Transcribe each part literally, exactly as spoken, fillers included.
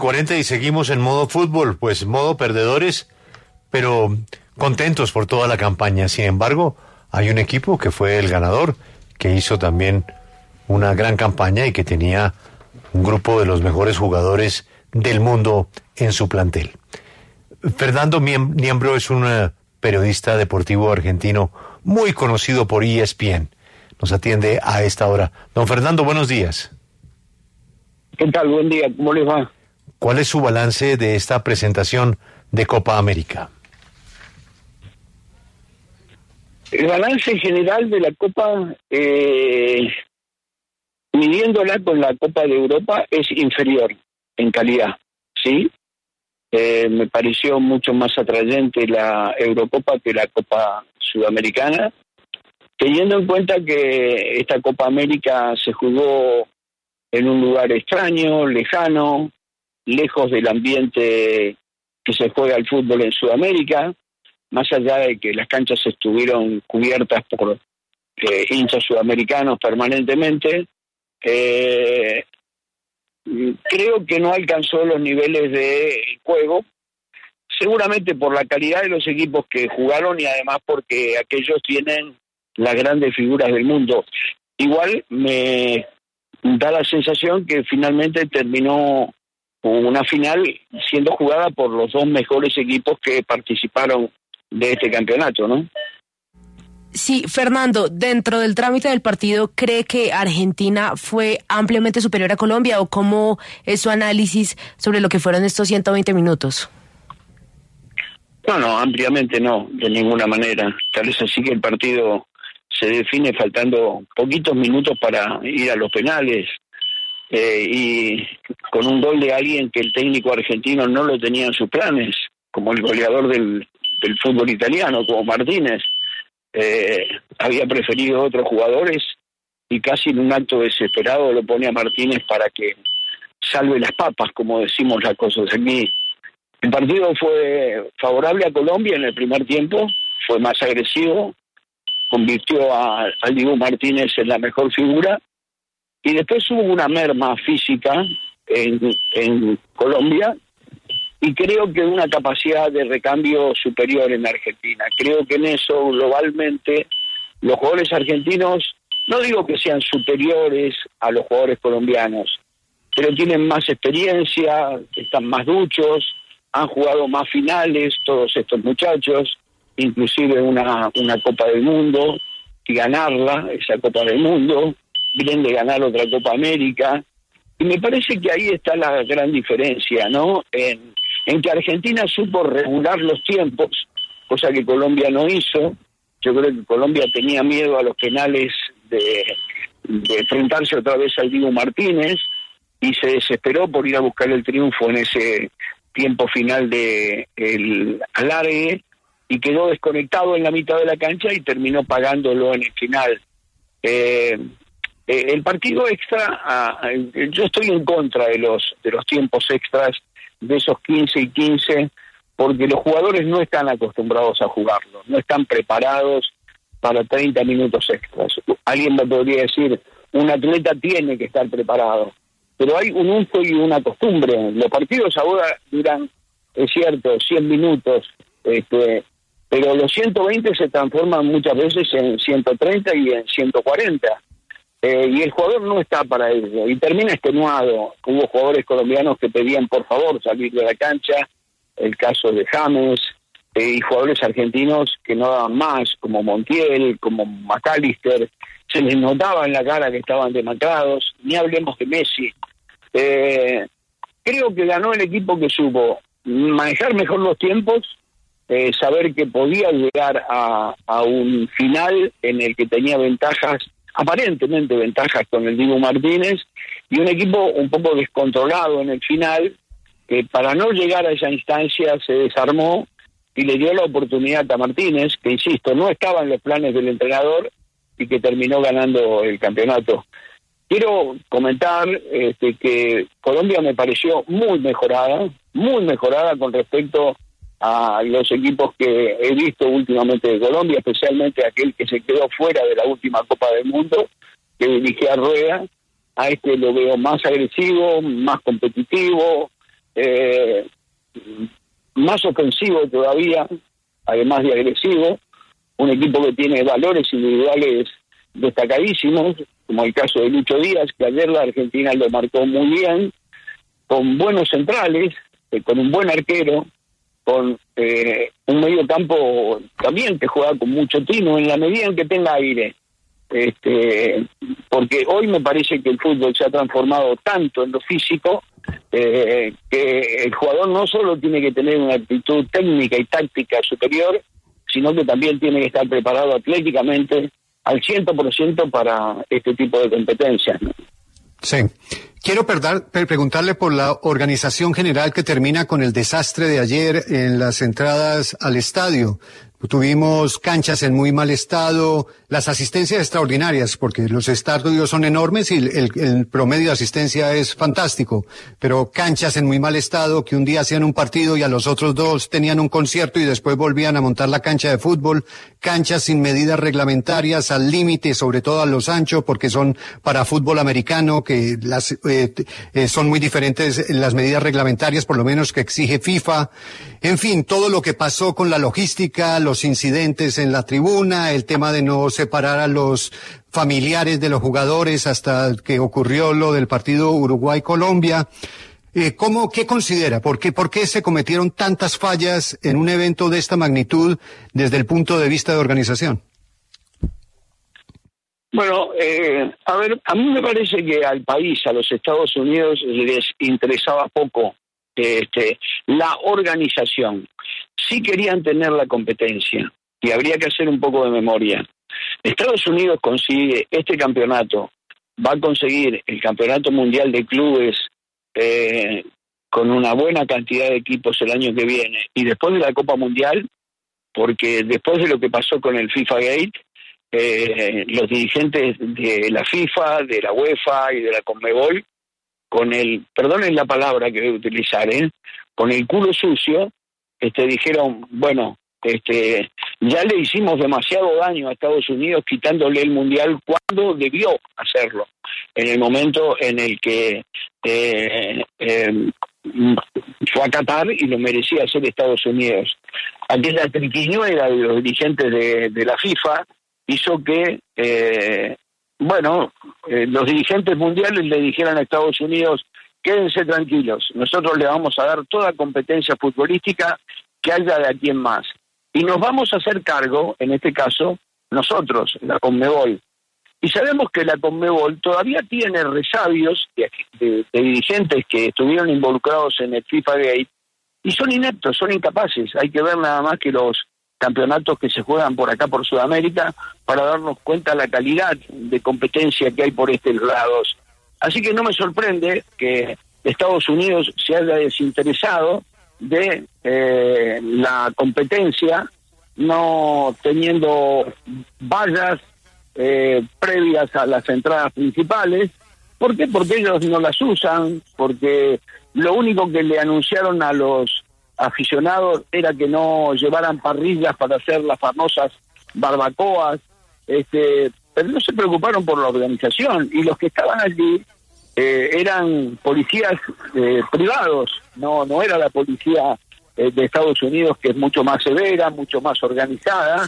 cuarenta y seguimos en modo fútbol, pues modo perdedores, pero contentos por toda la campaña. Sin embargo, hay un equipo que fue el ganador, que hizo también una gran campaña y que tenía un grupo de los mejores jugadores del mundo en su plantel. Fernando Niembro es un uh, periodista deportivo argentino muy conocido por E S P N. Nos atiende a esta hora. Don Fernando, buenos días. ¿Qué tal? Buen día. ¿Cómo les va? ¿Cuál es su balance de esta presentación de Copa América? El balance general de la Copa, eh, midiéndola con la Copa de Europa, es inferior en calidad, ¿sí? Eh, me pareció mucho más atrayente la Eurocopa que la Copa Sudamericana, teniendo en cuenta que esta Copa América se jugó en un lugar extraño, lejano, lejos del ambiente que se juega el fútbol en Sudamérica, más allá de que las canchas estuvieron cubiertas por eh, hinchas sudamericanos permanentemente, eh, creo que no alcanzó los niveles de juego, seguramente por la calidad de los equipos que jugaron y además porque aquellos tienen las grandes figuras del mundo. Igual me da la sensación que finalmente terminó una final siendo jugada por los dos mejores equipos que participaron de este campeonato, ¿no? Sí, Fernando, dentro del trámite del partido, ¿cree que Argentina fue ampliamente superior a Colombia o cómo es su análisis sobre lo que fueron estos ciento veinte minutos? No, no, ampliamente no, de ninguna manera. Tal vez así que el partido se define faltando poquitos minutos para ir a los penales eh, y con un gol de alguien que el técnico argentino no lo tenía en sus planes, como el goleador del, del fútbol italiano, como Martínez. Eh, había preferido otros jugadores y casi en un acto desesperado lo pone a Martínez para que salve las papas, como decimos las cosas aquí. El partido fue favorable a Colombia en el primer tiempo, fue más agresivo, convirtió a, a Dibu Martínez en la mejor figura y después hubo una merma física en, en Colombia y creo que una capacidad de recambio superior en Argentina. Creo que en eso globalmente los jugadores argentinos, no digo que sean superiores a los jugadores colombianos, pero tienen más experiencia, están más duchos, han jugado más finales todos estos muchachos, inclusive una, una Copa del Mundo, y ganarla, esa Copa del Mundo, vienen de ganar otra Copa América, y me parece que ahí está la gran diferencia, ¿no? En, en que Argentina supo regular los tiempos, cosa que Colombia no hizo. Yo creo que Colombia tenía miedo a los penales de, de enfrentarse otra vez al Dibu Martínez, y se desesperó por ir a buscar el triunfo en ese tiempo final de el alargue, y quedó desconectado en la mitad de la cancha y terminó pagándolo en el final. Eh, eh, el partido extra, eh, yo estoy en contra de los de los tiempos extras, de esos quince y quince, porque los jugadores no están acostumbrados a jugarlo, no están preparados para treinta minutos extras. Alguien me podría decir, un atleta tiene que estar preparado, pero hay un uso y una costumbre. Los partidos ahora duran, es cierto, cien minutos, este, pero los ciento veinte se transforman muchas veces en ciento treinta y en ciento cuarenta. Eh, y el jugador no está para ello, y termina extenuado. Hubo jugadores colombianos que pedían por favor salir de la cancha, el caso de James, eh, y jugadores argentinos que no daban más, como Montiel, como McAllister, se les notaba en la cara que estaban demacrados, ni hablemos de Messi. Eh, creo que ganó el equipo que supo manejar mejor los tiempos, eh, saber que podía llegar a, a un final en el que tenía ventajas, aparentemente ventajas con el Dibu Martínez, y un equipo un poco descontrolado en el final, que para no llegar a esa instancia se desarmó y le dio la oportunidad a Martínez, que insisto, no estaba en los planes del entrenador y que terminó ganando el campeonato. Quiero comentar este, que Colombia me pareció muy mejorada, muy mejorada con respecto a los equipos que he visto últimamente de Colombia, especialmente aquel que se quedó fuera de la última Copa del Mundo, que dirigía Rueda. A este lo veo más agresivo, más competitivo, eh, más ofensivo todavía, además de agresivo, un equipo que tiene valores individuales destacadísimos, como el caso de Lucho Díaz, que ayer la Argentina lo marcó muy bien, con buenos centrales, eh, con un buen arquero, con eh, un medio campo también que juega con mucho tino en la medida en que tenga aire. Este, porque hoy me parece que el fútbol se ha transformado tanto en lo físico eh, que el jugador no solo tiene que tener una actitud técnica y táctica superior, sino que también tiene que estar preparado atléticamente al cien por ciento para este tipo de competencias, ¿no? Sí. Quiero perdar, preguntarle por la organización general que termina con el desastre de ayer en las entradas al estadio. Tuvimos canchas en muy mal estado, las asistencias extraordinarias, porque los estadios son enormes y el, el promedio de asistencia es fantástico, pero canchas en muy mal estado, que un día hacían un partido y a los otros dos tenían un concierto y después volvían a montar la cancha de fútbol, canchas sin medidas reglamentarias, al límite, sobre todo a los anchos, porque son para fútbol americano, que las eh, eh, son muy diferentes las medidas reglamentarias, por lo menos que exige FIFA. En fin, todo lo que pasó con la logística, los incidentes en la tribuna, el tema de no separar a los familiares de los jugadores hasta que ocurrió lo del partido Uruguay-Colombia. Eh, ¿cómo, qué considera? ¿Por qué, por qué se cometieron tantas fallas en un evento de esta magnitud desde el punto de vista de organización? Bueno, eh, a ver, a mí me parece que al país, a los Estados Unidos, les interesaba poco este, la organización. Sí querían tener la competencia y habría que hacer un poco de memoria. Estados Unidos consigue este campeonato, va a conseguir el campeonato mundial de clubes eh, con una buena cantidad de equipos el año que viene y después de la Copa Mundial, porque después de lo que pasó con el FIFA Gate, eh, los dirigentes de la FIFA, de la UEFA y de la CONMEBOL, con el, perdonen la palabra que voy a utilizar, ¿eh? con el culo sucio, este, dijeron, bueno, este, ya le hicimos demasiado daño a Estados Unidos quitándole el Mundial cuando debió hacerlo, en el momento en el que eh, eh, fue a Qatar y lo merecía hacer Estados Unidos. Aquella triquiñuela de los dirigentes de, de la FIFA hizo que, eh, bueno, eh, los dirigentes mundiales le dijeran a Estados Unidos, quédense tranquilos, nosotros le vamos a dar toda competencia futbolística que haya de aquí en más. Y nos vamos a hacer cargo, en este caso, nosotros, la CONMEBOL. Y sabemos que la CONMEBOL todavía tiene resabios de, de, de dirigentes que estuvieron involucrados en el FIFA Gate y son ineptos, son incapaces. Hay que ver nada más que los campeonatos que se juegan por acá, por Sudamérica, para darnos cuenta de la calidad de competencia que hay por estos lados. Así que no me sorprende que Estados Unidos se haya desinteresado de eh, la competencia, no teniendo vallas eh, previas a las entradas principales. ¿Por qué? Porque ellos no las usan, porque lo único que le anunciaron a los aficionados era que no llevaran parrillas para hacer las famosas barbacoas, este, pero no se preocuparon por la organización, y los que estaban allí eh, eran policías eh, privados, no no era la policía eh, de Estados Unidos, que es mucho más severa, mucho más organizada.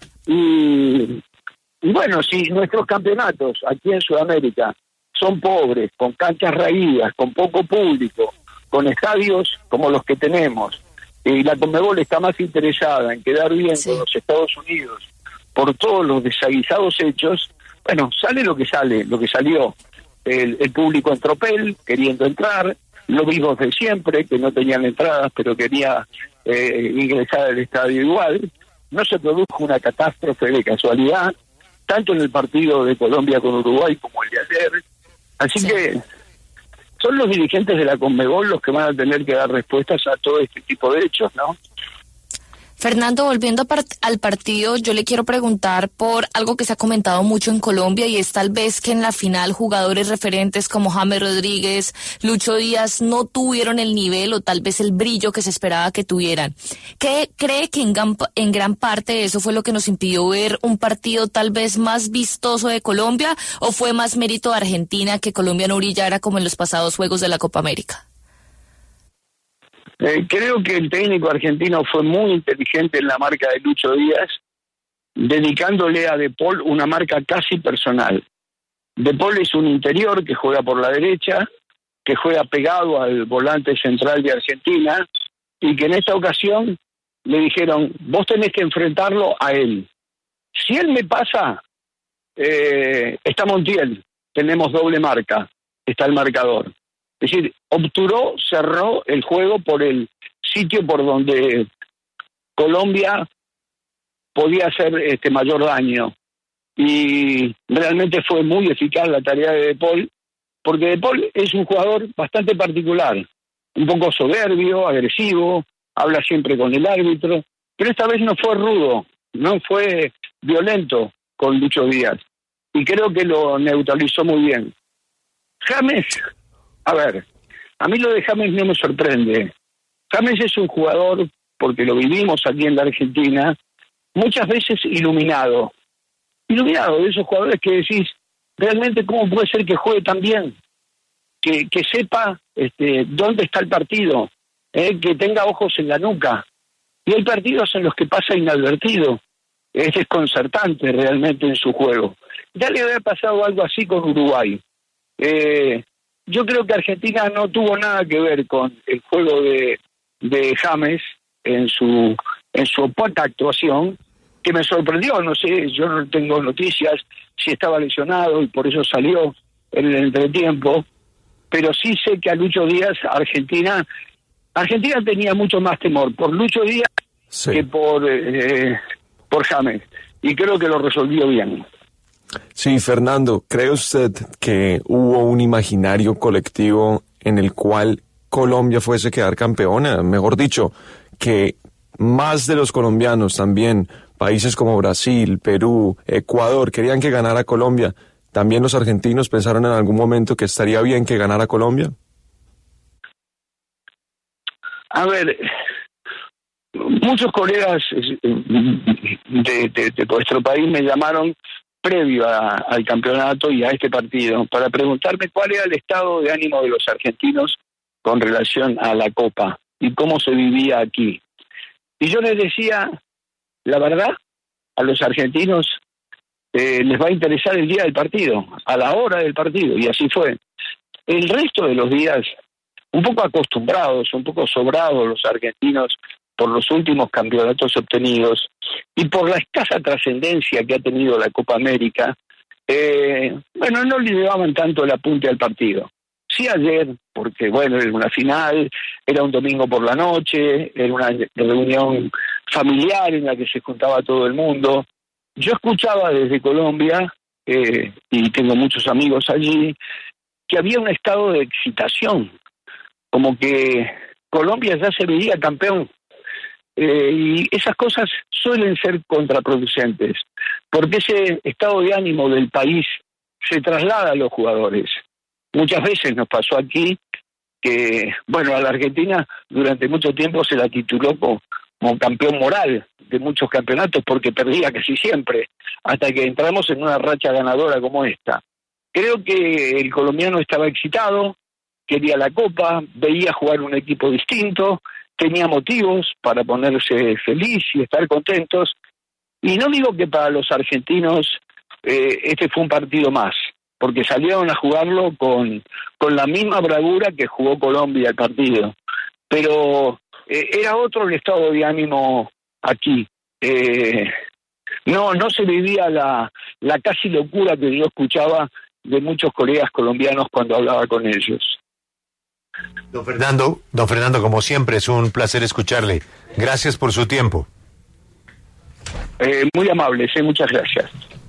Y, y bueno, si nuestros campeonatos aquí en Sudamérica son pobres, con canchas raídas, con poco público, con estadios como los que tenemos, y la CONMEBOL está más interesada en quedar bien sí. con los Estados Unidos por todos los desaguisados hechos, bueno, sale lo que sale, lo que salió. El, el público en tropel, queriendo entrar, los vivos de siempre, que no tenían entradas, pero quería eh, ingresar al estadio igual. No se produjo una catástrofe de casualidad, tanto en el partido de Colombia con Uruguay como el de ayer. Así sí. que son los dirigentes de la CONMEBOL los que van a tener que dar respuestas a todo este tipo de hechos, ¿no? Fernando, volviendo part- al partido, yo le quiero preguntar por algo que se ha comentado mucho en Colombia, y es tal vez que en la final jugadores referentes como James Rodríguez, Lucho Díaz no tuvieron el nivel o tal vez el brillo que se esperaba que tuvieran. ¿Qué cree que en gran, en gran parte eso fue lo que nos impidió ver un partido tal vez más vistoso de Colombia, o fue más mérito de Argentina que Colombia no brillara como en los pasados Juegos de la Copa América? Eh, creo que el técnico argentino fue muy inteligente en la marca de Lucho Díaz, dedicándole a De Paul una marca casi personal. De Paul es un interior que juega por la derecha, que juega pegado al volante central de Argentina, y que en esta ocasión le dijeron, vos tenés que enfrentarlo a él. Si él me pasa, eh, está Montiel, tenemos doble marca, está el marcador. Es decir, obturó, cerró el juego por el sitio por donde Colombia podía hacer este mayor daño. Y realmente fue muy eficaz la tarea de De Paul, porque De Paul es un jugador bastante particular, un poco soberbio, agresivo, habla siempre con el árbitro, pero esta vez no fue rudo, no fue violento con Lucho Díaz, y creo que lo neutralizó muy bien. James, a ver, a mí lo de James no me sorprende. James es un jugador, porque lo vivimos aquí en la Argentina, muchas veces iluminado. Iluminado, de esos jugadores que decís, realmente cómo puede ser que juegue tan bien, que, que sepa este, dónde está el partido, eh, que tenga ojos en la nuca. Y hay partidos en los que pasa inadvertido, es desconcertante realmente en su juego. Ya le había pasado algo así con Uruguay. Eh, yo creo que Argentina no tuvo nada que ver con el juego de, de James en su, en su opaca actuación, que me sorprendió, no sé, yo no tengo noticias si estaba lesionado y por eso salió en el entretiempo, pero sí sé que a Lucho Díaz, Argentina, Argentina tenía mucho más temor por Lucho Díaz sí. que por, eh, por James, y creo que lo resolvió bien. Sí, Fernando, ¿cree usted que hubo un imaginario colectivo en el cual Colombia fuese a quedar campeona? Mejor dicho, que más de los colombianos también, países como Brasil, Perú, Ecuador, querían que ganara Colombia. ¿También los argentinos pensaron en algún momento que estaría bien que ganara Colombia? A ver, muchos colegas de, de, de nuestro país me llamaron previo a, al campeonato y a este partido para preguntarme cuál era el estado de ánimo de los argentinos con relación a la Copa y cómo se vivía aquí. Y yo les decía, la verdad, a los argentinos eh, les va a interesar el día del partido, a la hora del partido, y así fue. El resto de los días, un poco acostumbrados, un poco sobrados los argentinos por los últimos campeonatos obtenidos y por la escasa trascendencia que ha tenido la Copa América, eh, bueno, no le llevaban tanto el apunte al partido. Sí ayer, porque bueno, era una final, era un domingo por la noche, era una reunión familiar en la que se juntaba todo el mundo. Yo escuchaba desde Colombia, eh, y tengo muchos amigos allí, que había un estado de excitación, como que Colombia ya se veía campeón. Eh, y esas cosas suelen ser contraproducentes, porque ese estado de ánimo del país se traslada a los jugadores. Muchas veces nos pasó aquí que, bueno, a la Argentina durante mucho tiempo se la tituló como, como campeón moral de muchos campeonatos porque perdía casi siempre, hasta que entramos en una racha ganadora como esta. Creo que el colombiano estaba excitado, quería la Copa, veía jugar un equipo distinto, tenía motivos para ponerse feliz y estar contentos. Y no digo que para los argentinos eh, este fue un partido más, porque salieron a jugarlo con, con la misma bravura que jugó Colombia el partido. Pero eh, era otro el estado de ánimo aquí. Eh, no, no se vivía la, la casi locura que yo escuchaba de muchos colegas colombianos cuando hablaba con ellos. Don Fernando, don Fernando, como siempre, es un placer escucharle. Gracias por su tiempo. Eh, muy amables, eh, muchas gracias.